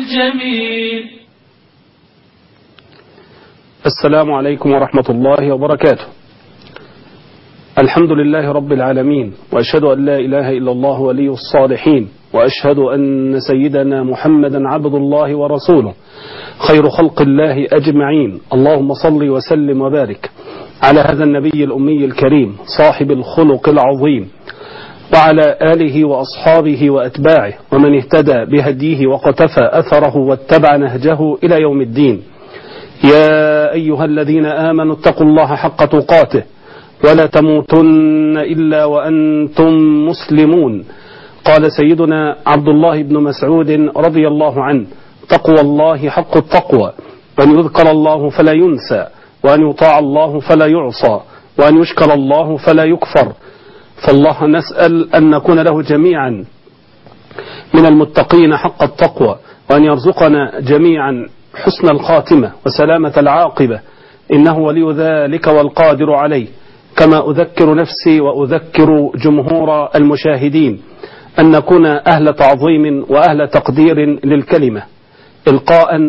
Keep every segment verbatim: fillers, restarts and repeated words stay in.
الجميل. السلام عليكم ورحمة الله وبركاته. الحمد لله رب العالمين، وأشهد أن لا إله إلا الله ولي الصالحين، وأشهد أن سيدنا محمدا عبد الله ورسوله خير خلق الله أجمعين. اللهم صل وسلم وبارك على هذا النبي الأمي الكريم صاحب الخلق العظيم، وعلى آله وأصحابه وأتباعه ومن اهتدى بهديه وقتفى أثره واتبع نهجه إلى يوم الدين. يا أيها الذين آمنوا اتقوا الله حق تقاته ولا تموتن إلا وأنتم مسلمون. قال سيدنا عبد الله بن مسعود رضي الله عنه: تقوى الله حق التقوى، وأن يذكر الله فلا ينسى، وأن يطاع الله فلا يعصى، وأن يشكر الله فلا يكفر. فالله نسأل أن نكون له جميعا من المتقين حق التقوى، وأن يرزقنا جميعا حسن الخاتمة وسلامة العاقبة، إنه ولي ذلك والقادر عليه. كما أذكر نفسي وأذكر جمهور المشاهدين أن نكون أهل تعظيم وأهل تقدير للكلمة إلقاء،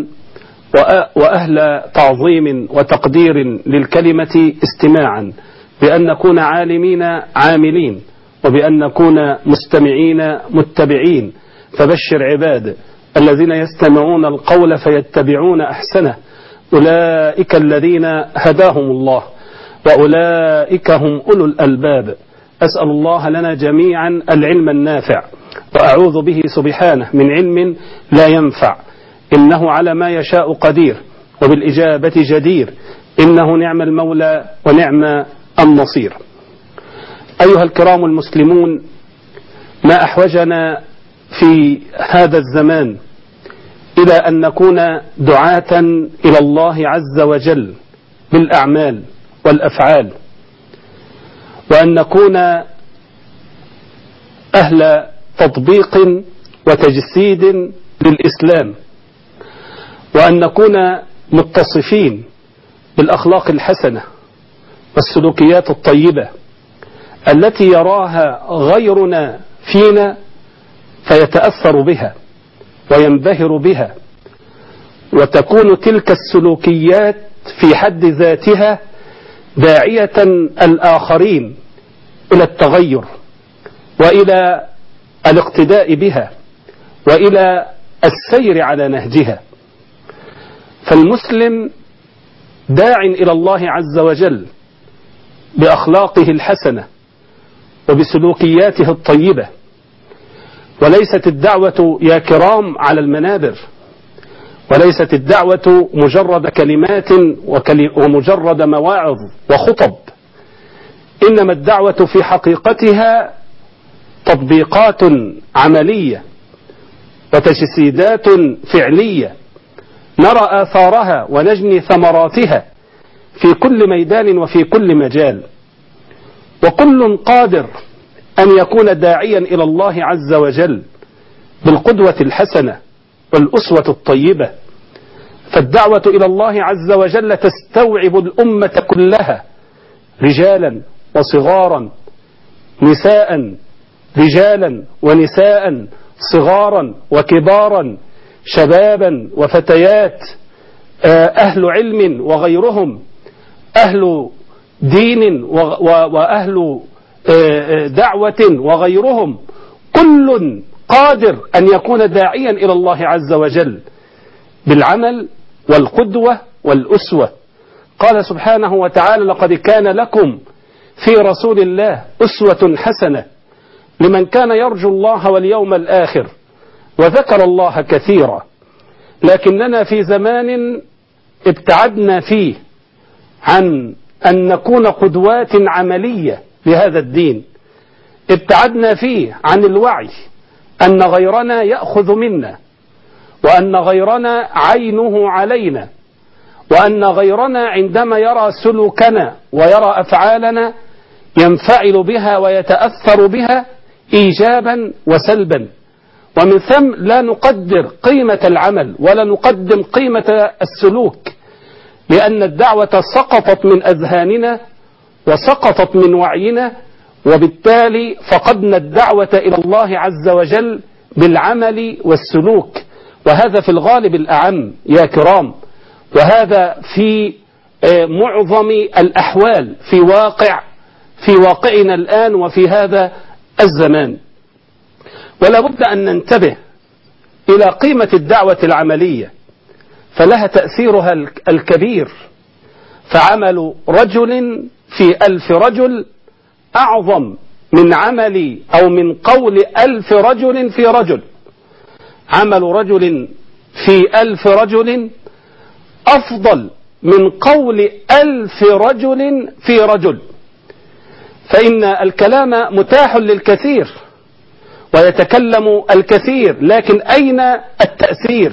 وأهل تعظيم وتقدير للكلمة استماعا، بأن نكون عالمين عاملين، وبأن نكون مستمعين متبعين. فبشر عباد الذين يستمعون القول فيتبعون أحسنه، أولئك الذين هداهم الله، وأولئك هم أولو الألباب. أسأل الله لنا جميعا العلم النافع، وأعوذ به سبحانه من علم لا ينفع، إنه على ما يشاء قدير، وبالإجابة جدير، إنه نعم المولى ونعم النصير. أيها الكرام المسلمون، ما أحوجنا في هذا الزمان إلى أن نكون دعاة إلى الله عز وجل بالأعمال والأفعال، وأن نكون أهل تطبيق وتجسيد للإسلام، وأن نكون متصفين بالأخلاق الحسنة والسلوكيات الطيبة التي يراها غيرنا فينا فيتأثر بها وينبهر بها، وتكون تلك السلوكيات في حد ذاتها داعية الآخرين إلى التغير وإلى الاقتداء بها وإلى السير على نهجها. فالمسلم داع إلى الله عز وجل بأخلاقه الحسنة وبسلوكياته الطيبة، وليست الدعوة يا كرام على المنابر، وليست الدعوة مجرد كلمات ومجرد مواعظ وخطب، إنما الدعوة في حقيقتها تطبيقات عملية وتجسيدات فعلية نرى آثارها ونجني ثمراتها في كل ميدان وفي كل مجال. وكل قادر أن يكون داعيا إلى الله عز وجل بالقدوة الحسنة والأسوة الطيبة. فالدعوة إلى الله عز وجل تستوعب الأمة كلها، رجالا وصغارا، نساء رجالا ونساء، صغارا وكبارا، شبابا وفتيات، أهل علم وغيرهم، أهل دين وأهل دعوة وغيرهم. كل قادر أن يكون داعيا إلى الله عز وجل بالعمل والقدوة والأسوة. قال سبحانه وتعالى: لقد كان لكم في رسول الله أسوة حسنة لمن كان يرجو الله واليوم الآخر وذكر الله كثيرا. لكننا في زمان ابتعدنا فيه عن أن نكون قدوات عملية لهذا الدين، ابتعدنا فيه عن الوعي أن غيرنا يأخذ منا، وأن غيرنا عينه علينا، وأن غيرنا عندما يرى سلوكنا ويرى أفعالنا ينفعل بها ويتأثر بها إيجابا وسلبا. ومن ثم لا نقدر قيمة العمل ولا نقدم قيمة السلوك، لأن الدعوة سقطت من أذهاننا وسقطت من وعينا، وبالتالي فقدنا الدعوة إلى الله عز وجل بالعمل والسلوك. وهذا في الغالب الأعم يا كرام، وهذا في معظم الأحوال في واقع في واقعنا الآن وفي هذا الزمان. ولا بد أن ننتبه إلى قيمة الدعوة العملية، فلها تأثيرها الكبير. فعمل رجل في ألف رجل أعظم من عمل أو من قول ألف رجل في رجل. عمل رجل في ألف رجل أفضل من قول ألف رجل في رجل، فإن الكلام متاح للكثير ويتكلم الكثير، لكن أين التأثير؟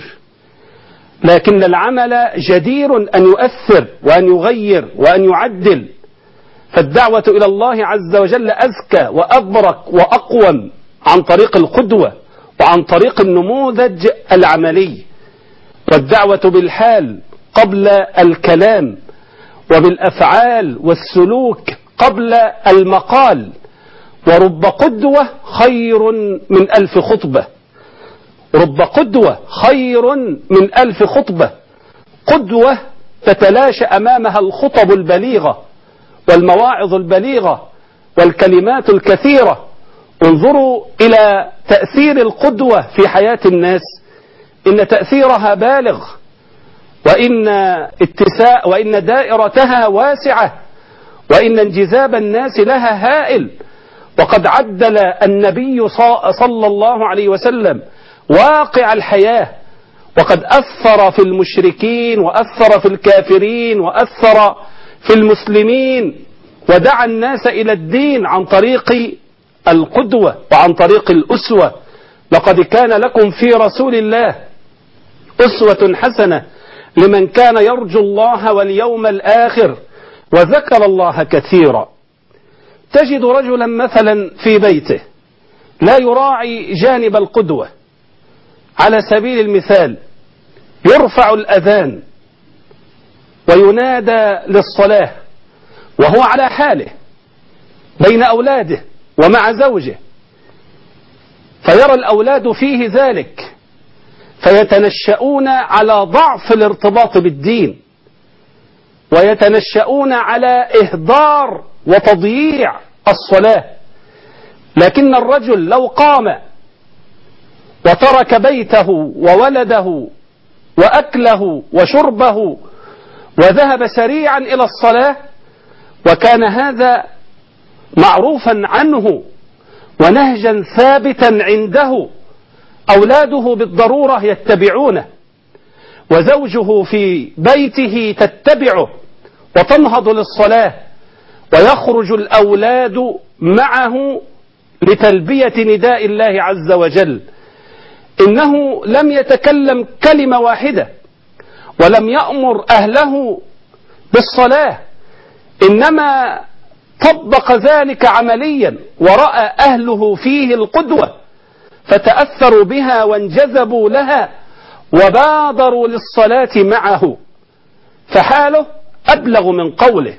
لكن العمل جدير أن يؤثر وأن يغير وأن يعدل. فالدعوة إلى الله عز وجل أذكى وأبرك وأقوم عن طريق القدوة وعن طريق النموذج العملي، والدعوة بالحال قبل الكلام، وبالأفعال والسلوك قبل المقال. ورب قدوة خير من ألف خطبة، رب قدوة خير من ألف خطبة. قدوة تتلاشى أمامها الخطب البليغة والمواعظ البليغة والكلمات الكثيرة. انظروا إلى تأثير القدوة في حياة الناس، إن تأثيرها بالغ، وإن اتساء وإن دائرتها واسعة، وإن انجذاب الناس لها هائل. وقد عدل النبي صلى الله عليه وسلم واقع الحياة، وقد أثر في المشركين وأثر في الكافرين وأثر في المسلمين، ودعا الناس إلى الدين عن طريق القدوة وعن طريق الأسوة. لقد كان لكم في رسول الله أسوة حسنة لمن كان يرجو الله واليوم الآخر وذكر الله كثيرا. تجد رجلا مثلا في بيته لا يراعي جانب القدوة. على سبيل المثال يرفع الأذان وينادى للصلاة وهو على حاله بين أولاده ومع زوجه، فيرى الأولاد فيه ذلك، فيتنشؤون على ضعف الارتباط بالدين، ويتنشؤون على إهدار وتضييع الصلاة. لكن الرجل لو قام وترك بيته وولده وأكله وشربه وذهب سريعا إلى الصلاة، وكان هذا معروفا عنه ونهجا ثابتا عنده، أولاده بالضرورة يتبعونه، وزوجه في بيته تتبعه وتنهض للصلاة، ويخرج الأولاد معه لتلبية نداء الله عز وجل. إنه لم يتكلم كلمة واحدة ولم يأمر أهله بالصلاة، إنما طبق ذلك عمليا، ورأى أهله فيه القدوة فتأثروا بها وانجذبوا لها وبادروا للصلاة معه. فحاله أبلغ من قوله،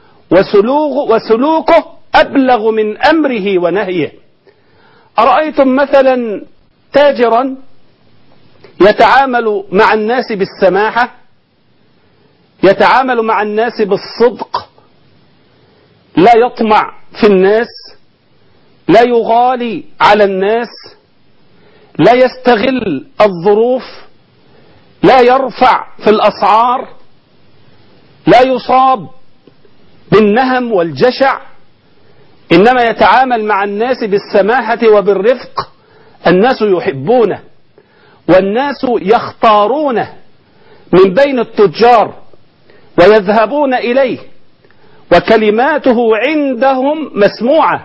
وسلوكه أبلغ من أمره ونهيه. أرأيتم مثلا تاجرا يتعامل مع الناس بالسماحة، يتعامل مع الناس بالصدق، لا يطمع في الناس، لا يغالي على الناس، لا يستغل الظروف، لا يرفع في الأسعار، لا يصاب بالنهم والجشع، إنما يتعامل مع الناس بالسماحة وبالرفق. الناس يحبونه والناس يختارونه من بين التجار ويذهبون إليه، وكلماته عندهم مسموعة،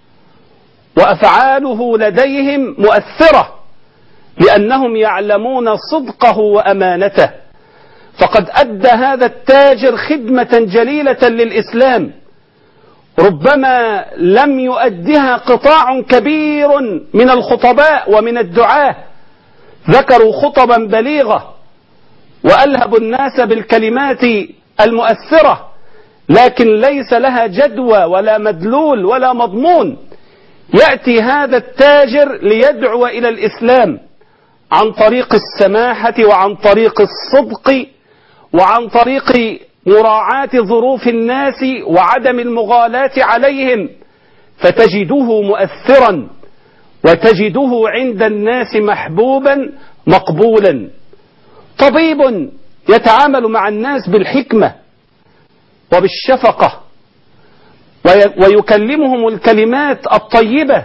وأفعاله لديهم مؤثرة، لأنهم يعلمون صدقه وأمانته. فقد أدى هذا التاجر خدمة جليلة للإسلام ربما لم يؤدها قطاع كبير من الخطباء ومن الدعاة. ذكروا خطبا بليغة وألهبوا الناس بالكلمات المؤثرة، لكن ليس لها جدوى ولا مدلول ولا مضمون. يأتي هذا التاجر ليدعو إلى الإسلام، عن طريق السماحة وعن طريق الصدق وعن طريق مراعاة ظروف الناس وعدم المغالاة عليهم، فتجده مؤثرا وتجده عند الناس محبوبا مقبولا. طبيب يتعامل مع الناس بالحكمة وبالشفقة ويكلمهم الكلمات الطيبة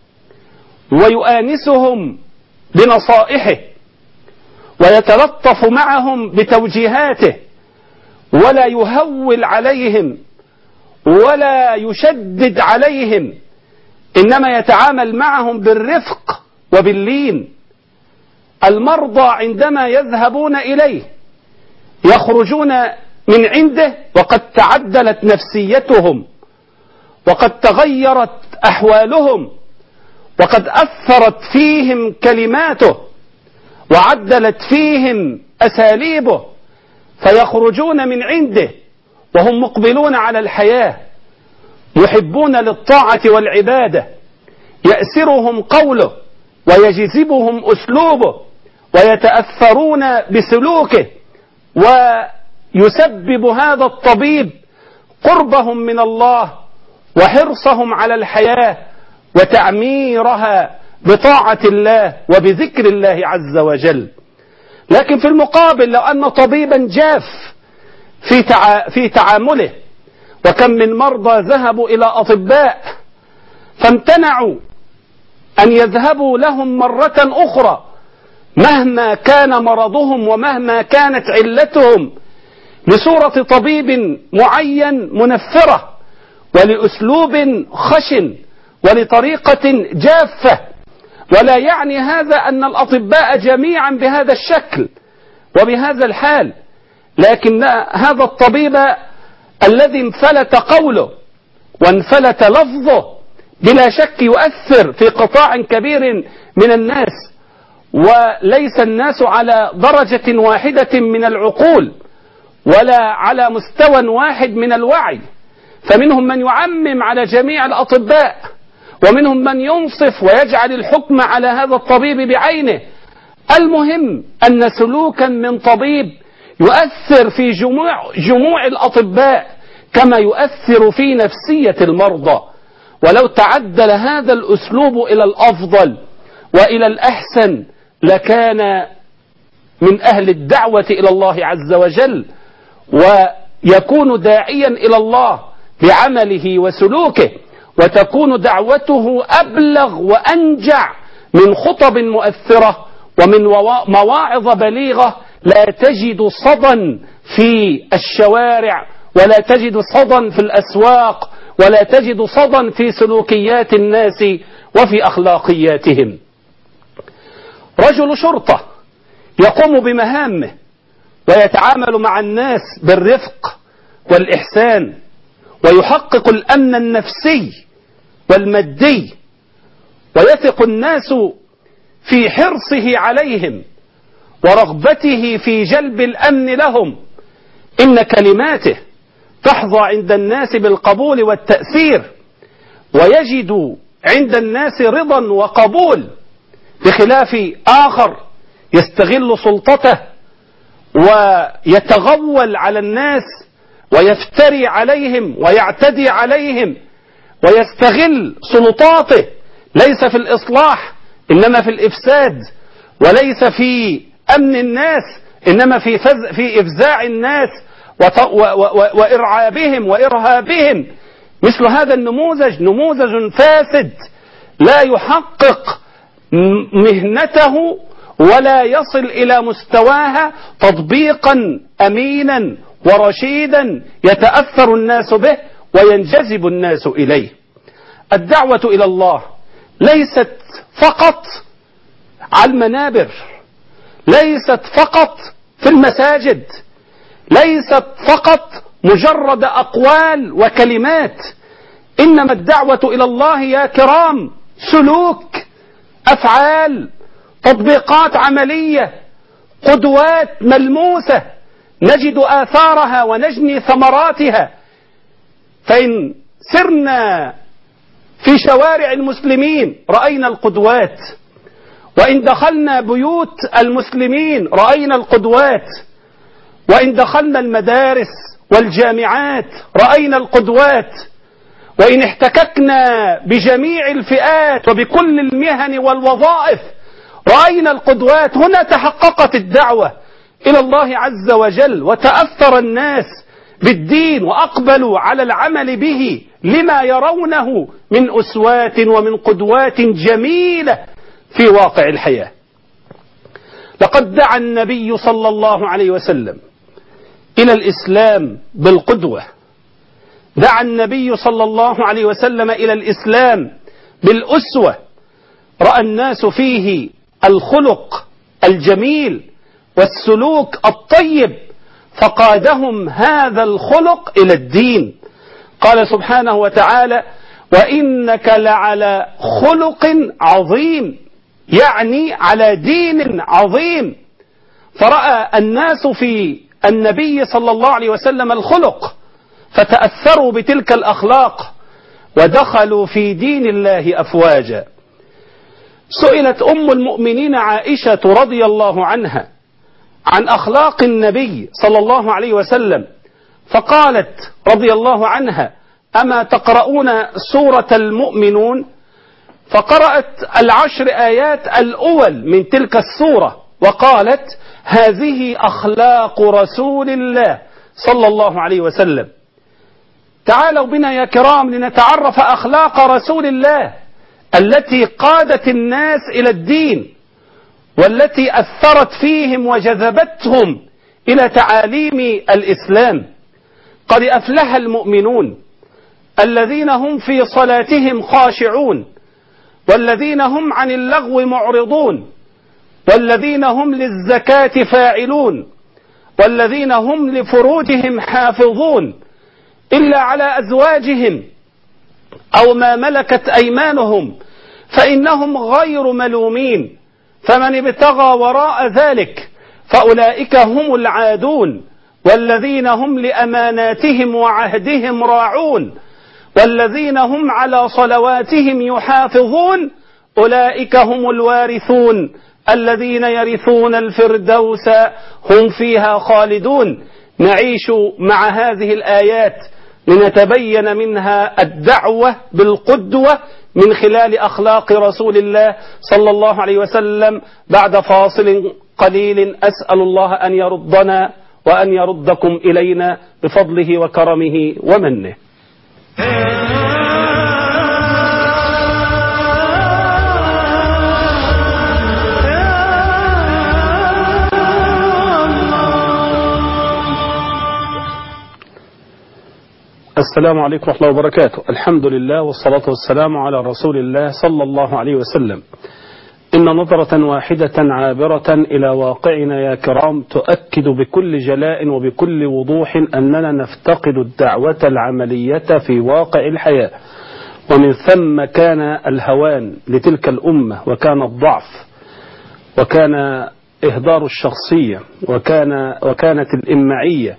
ويؤانسهم بنصائحه ويتلطف معهم بتوجيهاته، ولا يهول عليهم ولا يشدد عليهم، إنما يتعامل معهم بالرفق وباللين. المرضى عندما يذهبون إليه يخرجون من عنده وقد تعدلت نفسيتهم وقد تغيرت أحوالهم وقد أثرت فيهم كلماته وعدلت فيهم أساليبه، فيخرجون من عنده وهم مقبلون على الحياة محبون للطاعة والعبادة، يأسرهم قوله ويجذبهم أسلوبه ويتأثرون بسلوكه، ويسبب هذا الطبيب قربهم من الله وحرصهم على الحياة وتعميرها بطاعة الله وبذكر الله عز وجل. لكن في المقابل لو أن طبيبا جاف في تع... في تعامله، وكم من مرضى ذهبوا إلى أطباء فامتنعوا أن يذهبوا لهم مرة أخرى مهما كان مرضهم ومهما كانت علتهم، لصورة طبيب معين منفرة ولأسلوب خشن ولطريقة جافة. ولا يعني هذا أن الأطباء جميعا بهذا الشكل وبهذا الحال، لكن هذا الطبيب الذي انفلت قوله وانفلت لفظه بلا شك يؤثر في قطاع كبير من الناس، وليس الناس على درجة واحدة من العقول ولا على مستوى واحد من الوعي، فمنهم من يعمم على جميع الأطباء ومنهم من ينصف ويجعل الحكم على هذا الطبيب بعينه. المهم أن سلوكا من طبيب يؤثر في جموع, جموع الأطباء كما يؤثر في نفسية المرضى. ولو تعدل هذا الأسلوب إلى الأفضل وإلى الأحسن لكان من أهل الدعوة إلى الله عز وجل، ويكون داعيا إلى الله بعمله وسلوكه، وتكون دعوته أبلغ وأنجع من خطب مؤثرة ومن مواعظ بليغة لا تجد صدى في الشوارع ولا تجد صدى في الأسواق ولا تجد صدى في سلوكيات الناس وفي أخلاقياتهم. رجل شرطة يقوم بمهامه ويتعامل مع الناس بالرفق والإحسان ويحقق الأمن النفسي والمادي، ويثق الناس في حرصه عليهم ورغبته في جلب الأمن لهم. إن كلماته تحظى عند الناس بالقبول والتأثير، ويجد عند الناس رضا وقبول، بخلاف آخر يستغل سلطته ويتغول على الناس ويفتري عليهم ويعتدي عليهم ويستغل سلطاته ليس في الإصلاح إنما في الإفساد، وليس في أمن الناس إنما في, فز في إفزاع الناس وإرعابهم وإرهابهم. مثل هذا النموذج نموذج فاسد لا يحقق مهنته ولا يصل إلى مستواها تطبيقا أمينا ورشيدا يتأثر الناس به وينجذب الناس إليه. الدعوة إلى الله ليست فقط على المنابر، ليست فقط في المساجد، ليست فقط مجرد أقوال وكلمات، إنما الدعوة إلى الله يا كرام سلوك، أفعال، تطبيقات عملية، قدوات ملموسة نجد آثارها ونجني ثمراتها. فإن سرنا في شوارع المسلمين رأينا القدوات وإن دخلنا بيوت المسلمين رأينا القدوات، وإن دخلنا المدارس والجامعات رأينا القدوات، وإن احتككنا بجميع الفئات وبكل المهن والوظائف رأينا القدوات. هنا تحققت الدعوة إلى الله عز وجل، وتأثر الناس بالدين وأقبلوا على العمل به لما يرونه من أسوات ومن قدوات جميلة في واقع الحياة. لقد دعا النبي صلى الله عليه وسلم إلى الإسلام بالقدوة، دعا النبي صلى الله عليه وسلم إلى الإسلام بالأسوة، رأى الناس فيه الخلق الجميل والسلوك الطيب، فقادهم هذا الخلق إلى الدين. قال سبحانه وتعالى: وإنك لعلى خلق عظيم، يعني على دين عظيم. فرأى الناس في النبي صلى الله عليه وسلم الخلق، فتأثروا بتلك الأخلاق ودخلوا في دين الله أفواجا. سئلت أم المؤمنين عائشة رضي الله عنها عن أخلاق النبي صلى الله عليه وسلم، فقالت رضي الله عنها: أما تقرؤون سورة المؤمنون؟ فقرأت العشر آيات الأول من تلك السورة، وقالت: هذه أخلاق رسول الله صلى الله عليه وسلم. تعالوا بنا يا كرام لنتعرف أخلاق رسول الله التي قادت الناس إلى الدين، والتي أثرت فيهم وجذبتهم إلى تعاليم الإسلام. قد أفلح المؤمنون الذين هم في صلاتهم خاشعون، والذين هم عن اللغو معرضون، والذين هم للزكاة فاعلون، والذين هم لفروجهم حافظون إلا على أزواجهم أو ما ملكت أيمانهم فإنهم غير ملومين، فمن ابتغى وراء ذلك فأولئك هم العادون، والذين هم لأماناتهم وعهدهم راعون، والذين هم على صلواتهم يحافظون، أولئك هم الوارثون الذين يرثون الفردوس هم فيها خالدون. نعيش مع هذه الآيات لنتبين منها الدعوة بالقدوة من خلال أخلاق رسول الله صلى الله عليه وسلم. بعد فاصل قليل أسأل الله أن يردنا وأن يردكم إلينا بفضله وكرمه ومنه. السلام عليكم ورحمة الله وبركاته. الحمد لله والصلاة والسلام على رسول الله صلى الله عليه وسلم. إن نظرة واحدة عابرة إلى واقعنا يا كرام تؤكد بكل جلاء وبكل وضوح أننا نفتقد الدعوة العملية في واقع الحياة، ومن ثم كان الهوان لتلك الأمة، وكان الضعف، وكان إهدار الشخصية، وكان وكانت الإمعية،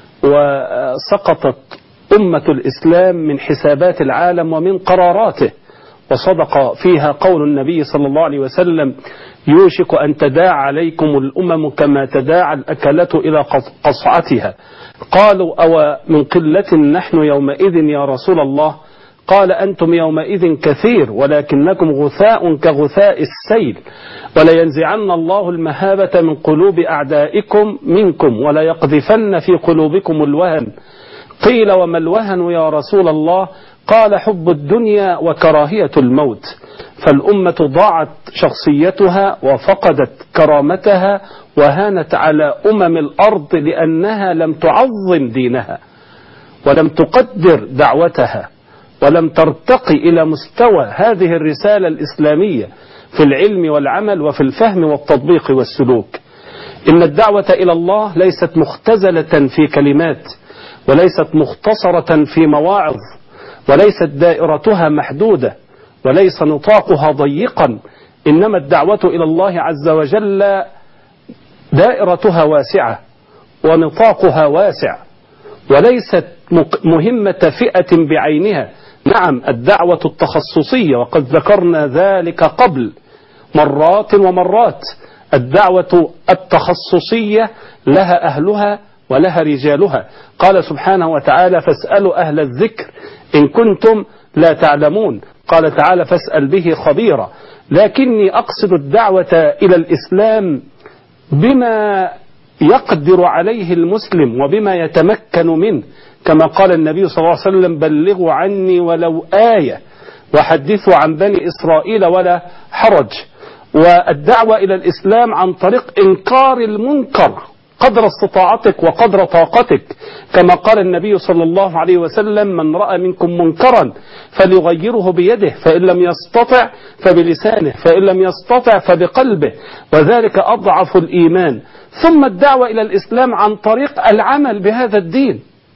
وسقطت أمة الإسلام من حسابات العالم ومن قراراته. وصدق فيها قول النبي صلى الله عليه وسلم: يوشك أن تداعى عليكم الأمم كما تداعى الأكلة إلى قصعتها. قالوا: أو من قلة نحن يومئذ يا رسول الله؟ قال: أنتم يومئذ كثير ولكنكم غثاء كغثاء السيل، ولينزعن الله المهابة من قلوب أعدائكم منكم ولا يقذفن في قلوبكم الوهن. قيل: وما الوهن يا رسول الله؟ قال: حب الدنيا وكراهية الموت. فالأمة ضاعت شخصيتها وفقدت كرامتها وهانت على أمم الأرض لأنها لم تعظم دينها، ولم تقدر دعوتها، ولم ترتقي إلى مستوى هذه الرسالة الإسلامية في العلم والعمل وفي الفهم والتطبيق والسلوك. إن الدعوة إلى الله ليست مختزلة في كلمات، وليست مختصرة في مواعظ، وليست دائرتها محدودة، وليس نطاقها ضيقا، إنما الدعوة إلى الله عز وجل دائرتها واسعة ونطاقها واسع، وليست مهمة فئة بعينها. نعم، الدعوة التخصصية، وقد ذكرنا ذلك قبل، مرات ومرات. الدعوة التخصصية لها أهلها ولها رجالها. قال سبحانه وتعالى: فاسألوا أهل الذكر إن كنتم لا تعلمون. قال تعالى: فاسأل به خبيرا. لكني أقصد الدعوة إلى الإسلام بما يقدر عليه المسلم وبما يتمكن منه، كما قال النبي صلى الله عليه وسلم: بلغوا عني ولو آية وحدثوا عن بني إسرائيل ولا حرج. والدعوة إلى الإسلام عن طريق إنكار المنكر قدر استطاعتك وقدر طاقتك، كما قال النبي صلى الله عليه وسلم: من رأى منكم منكرا فليغيره بيده، فإن لم يستطع فبلسانه، فإن لم يستطع فبقلبه، وذلك أضعف الإيمان. ثم الدعوة إلى الإسلام عن طريق العمل بهذا الدين.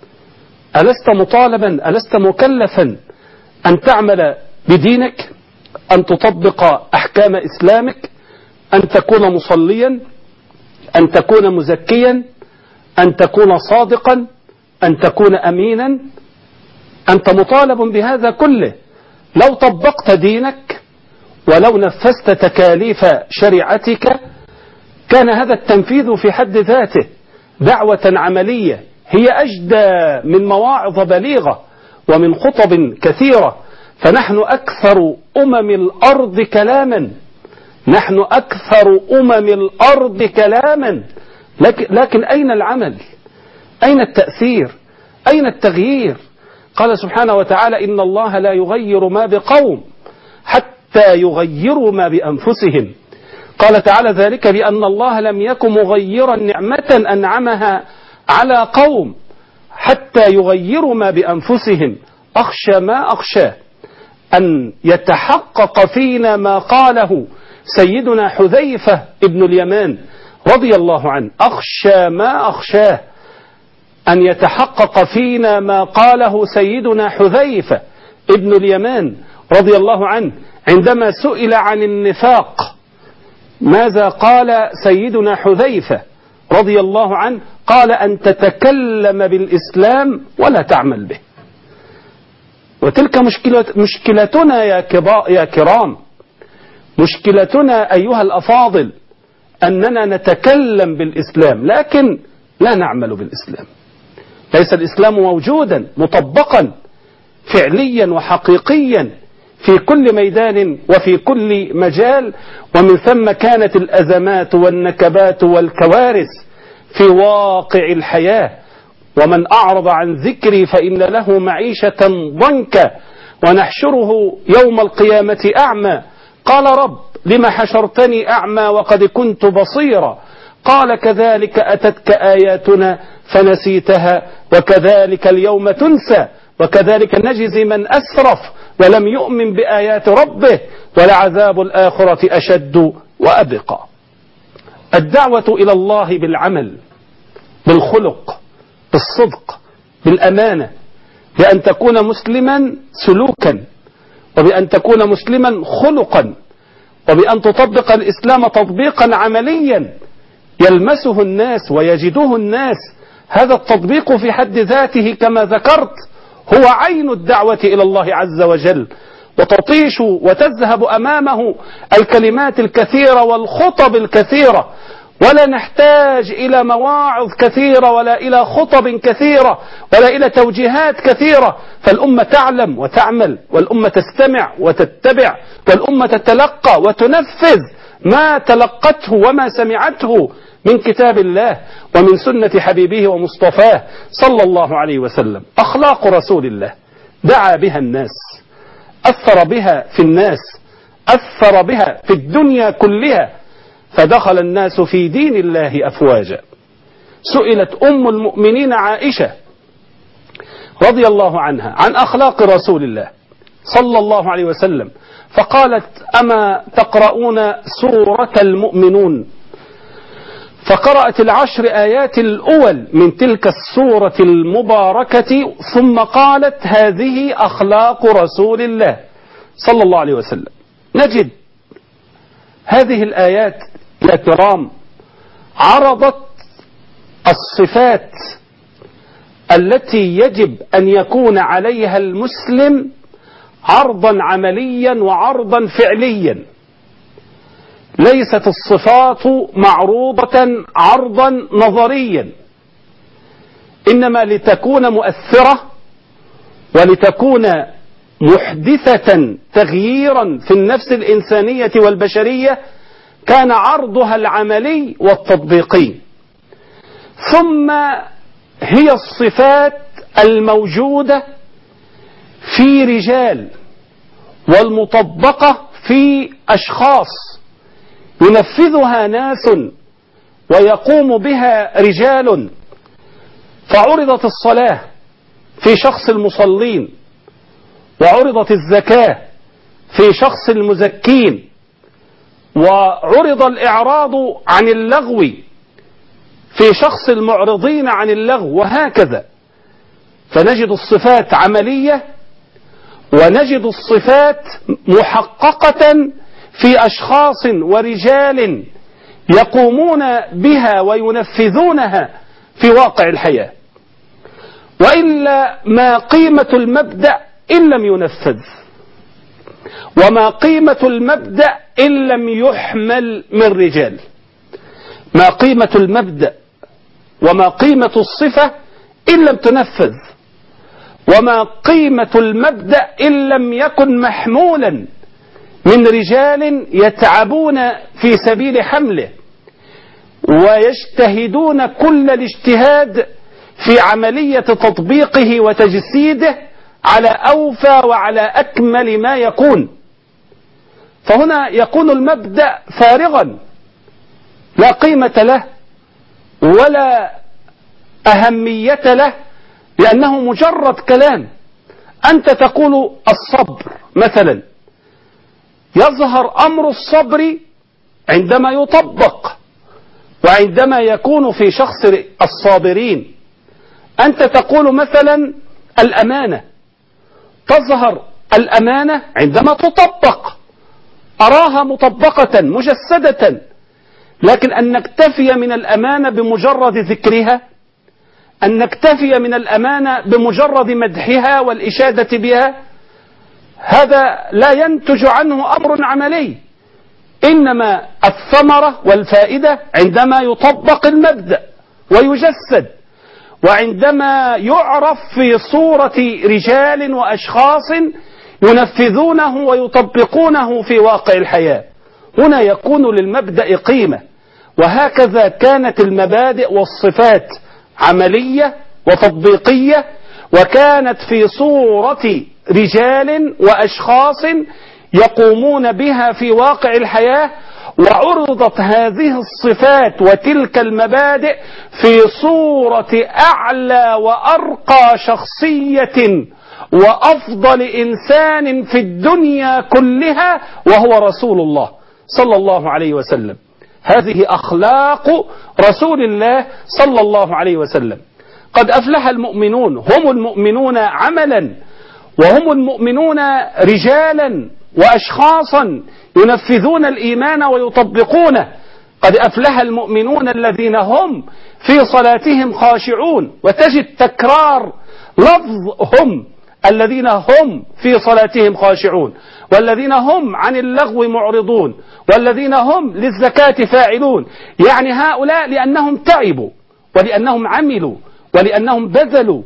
ألست مطالبا، ألست مكلفا أن تعمل بدينك، أن تطبق أحكام إسلامك، أن تكون مصليا، أن تكون مزكيا، أن تكون صادقا، أن تكون أمينا؟ أنت مطالب بهذا كله. لو طبقت دينك ولو نفذت تكاليف شريعتك كان هذا التنفيذ في حد ذاته دعوة عملية هي أجدى من مواعظ بليغة ومن خطب كثيرة. فنحن أكثر أمم الأرض كلاما، نحن أكثر أمم الأرض كلاما، لكن, لكن أين العمل؟ أين التأثير؟ أين التغيير؟ قال سبحانه وتعالى: إن الله لا يغير ما بقوم حتى يغيروا ما بأنفسهم. قال تعالى: ذلك بأن الله لم يكن مغيرا نعمة أنعمها على قوم حتى يغيروا ما بأنفسهم. أخشى ما أخشى أن يتحقق فينا ما قاله سيدنا حذيفة ابن اليمان رضي الله عنه. أخشى ما أخشاه أن يتحقق فينا ما قاله سيدنا حذيفة ابن اليمان رضي الله عنه عندما سئل عن النفاق. ماذا قال سيدنا حذيفة رضي الله عنه؟ قال: أن تتكلم بالإسلام ولا تعمل به. وتلك مشكلة مشكلتنا يا كبا يا كرام، مشكلتنا أيها الأفاضل أننا نتكلم بالإسلام لكن لا نعمل بالإسلام. ليس الإسلام موجودا مطبقا فعليا وحقيقيا في كل ميدان وفي كل مجال. ومن ثم كانت الأزمات والنكبات والكوارث في واقع الحياة. ومن أعرض عن ذكري فإن له معيشة ضنكا ونحشره يوم القيامة أعمى. قال: رب لم حشرتني أعمى وقد كنت بصيرا؟ قال: كذلك أتتك آياتنا فنسيتها وكذلك اليوم تنسى وكذلك نجزي من أسرف ولم يؤمن بآيات ربه ولعذاب الآخرة أشد وأبقى. الدعوة إلى الله بالعمل، بالخلق، بالصدق، بالأمانة، بأن تكون مسلما سلوكا، وبأن تكون مسلما خلقا، وبأن تطبق الإسلام تطبيقا عمليا يلمسه الناس ويجده الناس. هذا التطبيق في حد ذاته كما ذكرت هو عين الدعوة إلى الله عز وجل، وتطيش وتذهب أمامه الكلمات الكثيرة والخطب الكثيرة، ولا نحتاج إلى مواعظ كثيرة ولا إلى خطب كثيرة ولا إلى توجيهات كثيرة. فالأمة تعلم وتعمل، والأمة تستمع وتتبع، والأمة تتلقى وتنفذ ما تلقته وما سمعته من كتاب الله ومن سنة حبيبه ومصطفاه صلى الله عليه وسلم. أخلاق رسول الله دعا بها الناس، أثر بها في الناس، أثر بها في الدنيا كلها، فدخل الناس في دين الله أفواجا. سئلت أم المؤمنين عائشة رضي الله عنها عن أخلاق رسول الله صلى الله عليه وسلم، فقالت: أما تقرؤون سورة المؤمنون؟ فقرأت العشر آيات الأول من تلك السورة المباركة، ثم قالت: هذه أخلاق رسول الله صلى الله عليه وسلم. نجد هذه الآيات يا كرام عرضت الصفات التي يجب أن يكون عليها المسلم عرضا عمليا وعرضا فعليا. ليست الصفات معروضة عرضا نظريا، إنما لتكون مؤثرة ولتكون محدثة تغييرا في النفس الإنسانية والبشرية، كان عرضها العملي والتطبيقي. ثم هي الصفات الموجودة في رجال والمطبقة في أشخاص ينفذها ناس ويقوم بها رجال. فعرضت الصلاة في شخص المصلين، وعرضت الزكاة في شخص المزكين، وعرض الإعراض عن اللغو في شخص المعرضين عن اللغو، وهكذا. فنجد الصفات عملية، ونجد الصفات محققة في أشخاص ورجال يقومون بها وينفذونها في واقع الحياة. وإلا ما قيمة المبدأ إن لم ينفذ؟ وما قيمة المبدأ إن لم يحمل من رجال؟ ما قيمة المبدأ وما قيمة الصفة إن لم تنفذ؟ وما قيمة المبدأ إن لم يكن محمولا من رجال يتعبون في سبيل حمله ويجتهدون كل الاجتهاد في عملية تطبيقه وتجسيده على أوفى وعلى أكمل ما يكون؟ فهنا يكون المبدأ فارغا لا قيمة له ولا أهمية له، لأنه مجرد كلام. أنت تقول الصبر مثلا، يظهر أمر الصبر عندما يطبق وعندما يكون في شخص الصابرين. أنت تقول مثلا الأمانة، تظهر الأمانة عندما تطبق، أراها مطبقة مجسدة. لكن أن نكتفي من الأمانة بمجرد ذكرها، أن نكتفي من الأمانة بمجرد مدحها والإشادة بها، هذا لا ينتج عنه أمر عملي. إنما الثمرة والفائدة عندما يطبق المبدأ ويجسد، وعندما يعرف في صورة رجال وأشخاص ينفذونه ويطبقونه في واقع الحياة. هنا يكون للمبدأ قيمة. وهكذا كانت المبادئ والصفات عملية وتطبيقية، وكانت في صورة رجال وأشخاص يقومون بها في واقع الحياة. وعرضت هذه الصفات وتلك المبادئ في صورة أعلى وأرقى شخصية وأفضل إنسان في الدنيا كلها، وهو رسول الله صلى الله عليه وسلم. هذه أخلاق رسول الله صلى الله عليه وسلم. قد أفلح المؤمنون، هم المؤمنون عملا، وهم المؤمنون رجالا وأشخاصا ينفذون الإيمان ويطبقونه. قد أفلح المؤمنون الذين هم في صلاتهم خاشعون، وتجد تكرار لفظ هم، الذين هم في صلاتهم خاشعون، والذين هم عن اللغو معرضون، والذين هم للزكاة فاعلون. يعني هؤلاء لأنهم تعبوا، ولأنهم عملوا، ولأنهم بذلوا،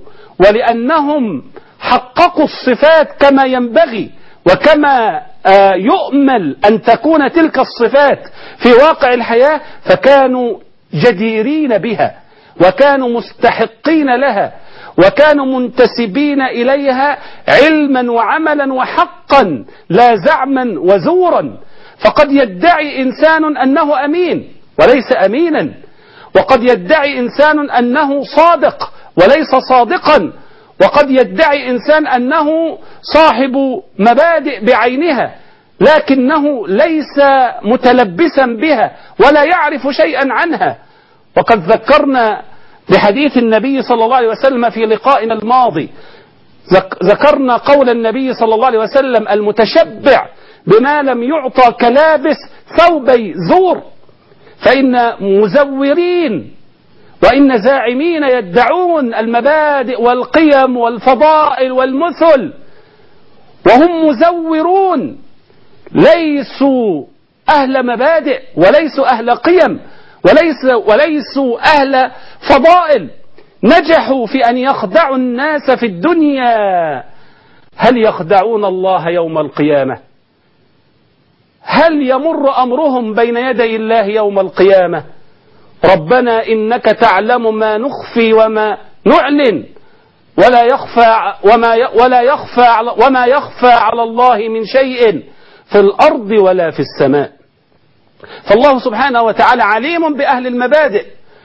ولأنهم حققوا الصفات كما ينبغي وكما يؤمل أن تكون تلك الصفات في واقع الحياة، فكانوا جديرين بها، وكانوا مستحقين لها، وكانوا منتسبين إليها علما وعملا وحقا، لا زعما وزورا. فقد يدعي إنسان أنه أمين وليس أمينا، وقد يدعي إنسان أنه صادق وليس صادقا، وقد يدعي إنسان أنه صاحب مبادئ بعينها لكنه ليس متلبسا بها ولا يعرف شيئا عنها. وقد ذكرنا بحديث النبي صلى الله عليه وسلم في لقائنا الماضي، ذكرنا قول النبي صلى الله عليه وسلم: المتشبع بما لم يعطى كلابس ثوبي زور. فإن مزورين وإن زاعمين يدعون المبادئ والقيم والفضائل والمثل، وهم مزورون، ليسوا أهل مبادئ وليسوا أهل قيم، وليس وليسوا أهل فضائل، نجحوا في أن يخدعوا الناس في الدنيا. هل يخدعون الله يوم القيامة؟ هل يمر أمرهم بين يدي الله يوم القيامة؟ ربنا إنك تعلم ما نخفي وما نعلن ولا يخفى وما ولا يخفى وما يخفى على الله من شيء في الأرض ولا في السماء. فالله سبحانه وتعالى عليم بأهل المبادئ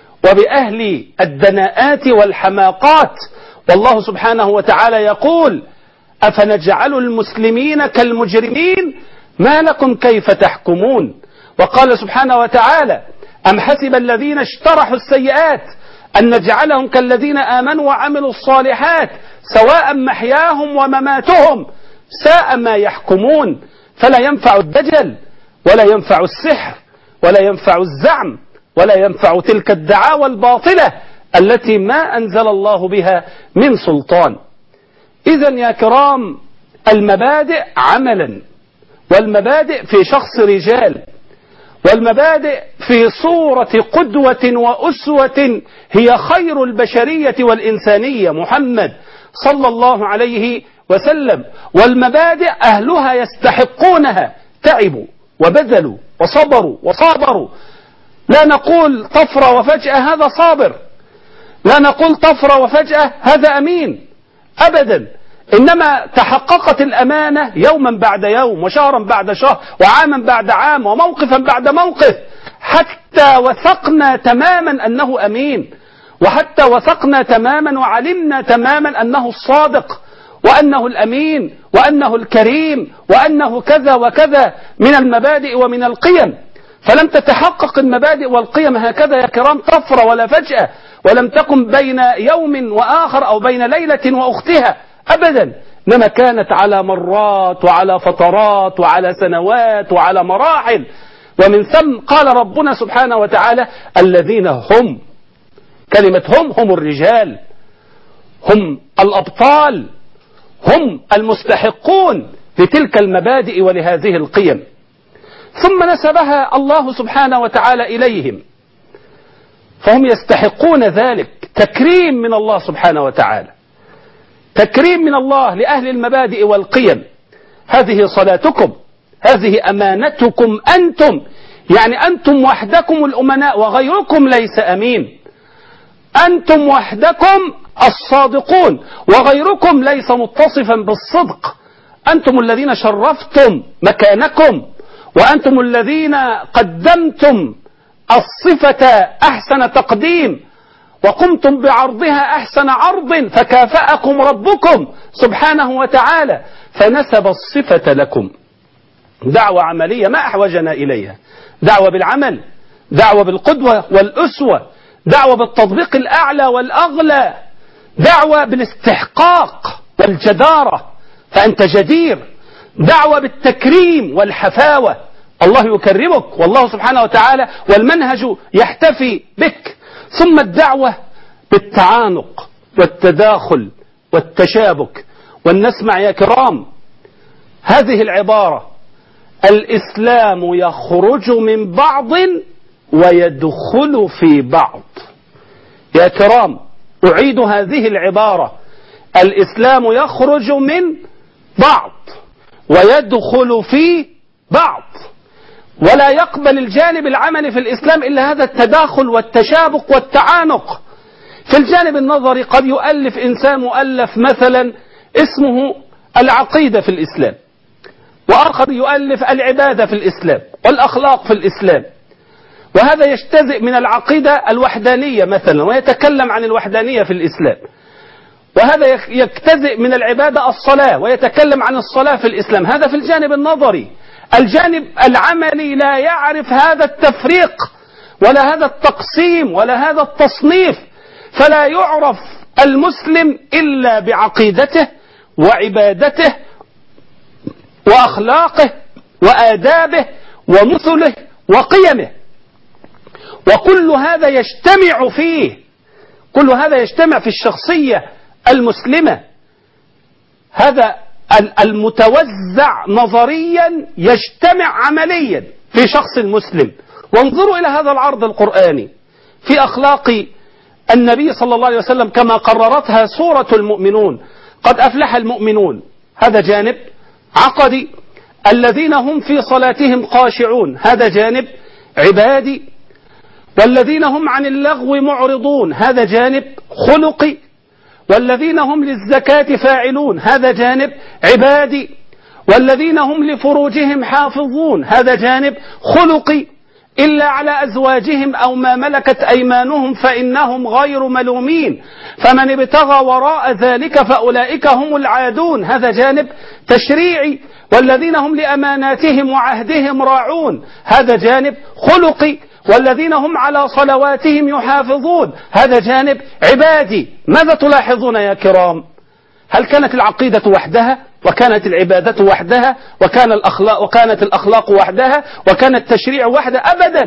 وبأهل الدناءات والحماقات. والله سبحانه وتعالى يقول: أفنجعل المسلمين كالمجرمين ما لكم كيف تحكمون. وقال سبحانه وتعالى: أم حسب الذين اشترحوا السيئات أن نجعلهم كالذين آمنوا وعملوا الصالحات سواء محياهم ومماتهم ساء ما يحكمون. فلا ينفع الدجل ولا ينفع السحر ولا ينفع الزعم ولا ينفع تلك الدعاوى الباطلة التي ما أنزل الله بها من سلطان. إذن يا كرام، المبادئ عملا، والمبادئ في شخص رجال، والمبادئ في صورة قدوة وأسوة هي خير البشرية والإنسانية محمد صلى الله عليه وسلم. والمبادئ أهلها يستحقونها، تعبوا وبذلوا وصبروا وصابروا. لا نقول طفرة وفجأة هذا صابر، لا نقول طفرة وفجأة هذا أمين، أبدا. إنما تحققت الأمانة يوما بعد يوم وشهرا بعد شهر وعاما بعد عام وموقفا بعد موقف، حتى وثقنا تماما أنه أمين، وحتى وثقنا تماما وعلمنا تماما أنه الصادق وأنه الأمين وأنه الكريم وأنه كذا وكذا من المبادئ ومن القيم. فلم تتحقق المبادئ والقيم هكذا يا كرام طفرة ولا فجأة، ولم تكن بين يوم وآخر أو بين ليلة وأختها أبدا، إنما كانت على مرات وعلى فترات وعلى سنوات وعلى مراحل. ومن ثم قال ربنا سبحانه وتعالى: الذين هم، كلمة هم هم الرجال، هم الأبطال، هم المستحقون لتلك المبادئ ولهذه القيم. ثم نسبها الله سبحانه وتعالى إليهم، فهم يستحقون ذلك، تكريم من الله سبحانه وتعالى، تكريم من الله لأهل المبادئ والقيم. هذه صلاتكم، هذه أمانتكم أنتم، يعني أنتم وحدكم الأمناء وغيركم ليس أمين، أنتم وحدكم الصادقون وغيركم ليس متصفا بالصدق. أنتم الذين شرفتم مكانكم، وأنتم الذين قدمتم الصفة أحسن تقديم وقمتم بعرضها أحسن عرض، فكافأكم ربكم سبحانه وتعالى فنسب الصفة لكم. دعوة عملية ما أحوجنا إليها، دعوة بالعمل، دعوة بالقدوة والأسوة، دعوة بالتطبيق الأعلى والأغلى، دعوة بالاستحقاق والجدارة فأنت جدير، دعوة بالتكريم والحفاوة، الله يكرمك والله سبحانه وتعالى والمنهج يحتفي بك. ثم الدعوة بالتعانق والتداخل والتشابك. ولنسمع يا كرام هذه العبارة: الإسلام يخرج من بعض ويدخل في بعض. يا كرام أعيد هذه العبارة: الإسلام يخرج من بعض ويدخل في بعض، ولا يقبل الجانب العملي في الإسلام إلا هذا التداخل والتشابك والتعانق. في الجانب النظري قد يؤلف إنسان مؤلف مثلا اسمه العقيدة في الإسلام، وآخر يؤلف العبادة في الإسلام والأخلاق في الإسلام، وهذا يجتزئ من العقيدة الوحدانية مثلا ويتكلم عن الوحدانية في الإسلام، وهذا يجتزئ من العبادة الصلاة ويتكلم عن الصلاة في الإسلام. هذا في الجانب النظري. الجانب العملي لا يعرف هذا التفريق ولا هذا التقسيم ولا هذا التصنيف، فلا يعرف المسلم إلا بعقيدته وعبادته وأخلاقه وآدابه ومثله وقيمه، وكل هذا يجتمع فيه، كل هذا يجتمع في الشخصية المسلمة. هذا المتوزع نظريا يجتمع عمليا في شخص المسلم. وانظروا إلى هذا العرض القرآني في أخلاق النبي صلى الله عليه وسلم كما قررتها سورة المؤمنون. قد أفلح المؤمنون، هذا جانب عقدي. الذين هم في صلاتهم خاشعون، هذا جانب عبادي. والذين هم عن اللغو معرضون، هذا جانب خلقي. والذين هم للزكاة فاعلون، هذا جانب عبادي. والذين هم لفروجهم حافظون، هذا جانب خلقي، إلا على أزواجهم أو ما ملكت أيمانهم فإنهم غير ملومين، فمن ابتغى وراء ذلك فأولئك هم العادون، هذا جانب تشريعي. والذين هم لأماناتهم وعهدهم راعون، هذا جانب خلقي. والذين هم على صلواتهم يحافظون، هذا جانب عبادي. ماذا تلاحظون يا كرام؟ هل كانت العقيدة وحدها وكانت العبادة وحدها وكان الأخلاق وكانت الأخلاق وحدها وكان التشريع وحده؟ أبدا.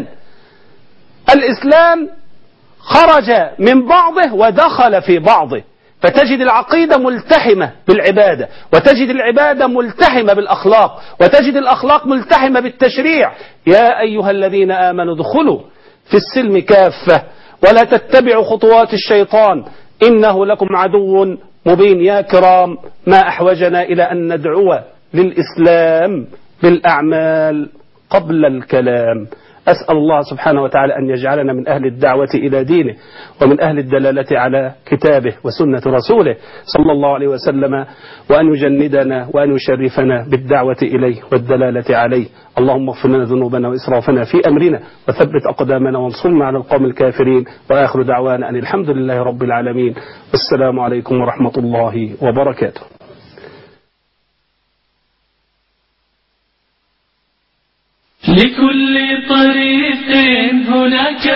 الإسلام خرج من بعضه ودخل في بعضه، فتجد العقيدة ملتحمة بالعبادة، وتجد العبادة ملتحمة بالأخلاق، وتجد الأخلاق ملتحمة بالتشريع. يا أيها الذين آمنوا ادخلوا في السلم كافة ولا تتبعوا خطوات الشيطان إنه لكم عدو مبين. يا كرام، ما أحوجنا إلى أن ندعو للإسلام بالأعمال قبل الكلام. أسأل الله سبحانه وتعالى أن يجعلنا من أهل الدعوة إلى دينه ومن أهل الدلالة على كتابه وسنة رسوله صلى الله عليه وسلم، وأن يجندنا وأن يشرفنا بالدعوة إليه والدلالة عليه. اللهم اغفر لنا ذنوبنا وإسرافنا في أمرنا وثبت أقدامنا وانصرنا على القوم الكافرين. وآخر دعوانا أن الحمد لله رب العالمين، والسلام عليكم ورحمة الله وبركاته. لكل طريق هناك